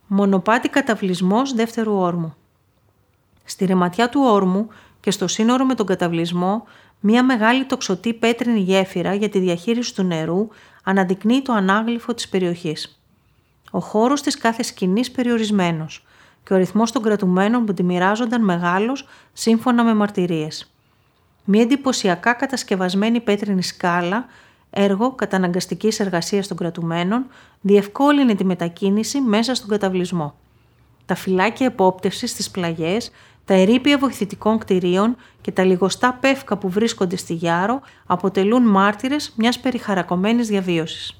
Μονοπάτι καταβλισμός δεύτερου όρμου. Στη ρεματιά του όρμου και στο σύνορο με τον καταβλισμό, μια μεγάλη τοξωτή πέτρινη γέφυρα για τη διαχείριση του νερού αναδεικνύει το ανάγλυφο της περιοχής. Ο χώρος της κάθε σκηνής περιορισμένος και ο αριθμός των κρατουμένων που τη μοιράζονταν μεγάλος σύμφωνα με μαρτυρίες. Μια εντυπωσιακά κατασκευασμένη πέτρινη σκάλα, έργο καταναγκαστικής εργασίας των κρατουμένων, διευκόλυνε τη μετακίνηση μέσα στον καταβλισμό. Τα φυλάκια επόπτευσης στις πλαγιές, τα ερείπια βοηθητικών κτηρίων και τα λιγοστά πεύκα που βρίσκονται στη Γιάρο αποτελούν μάρτυρες μιας περιχαρακωμένης διαβίωσης.